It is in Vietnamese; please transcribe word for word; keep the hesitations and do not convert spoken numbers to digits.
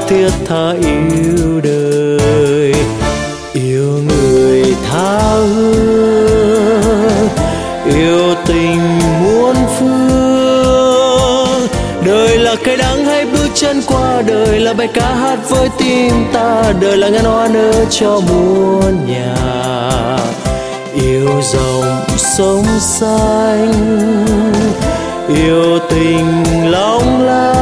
thiết tha yêu đời, yêu người tha hương, yêu tình muôn phương. Đời là cây đắng hãy bước chân qua, đời là bài ca hát với tim ta, đời là ngàn hoa nở cho muôn nhà. Yêu dòng sông xanh, yêu tình long lanh.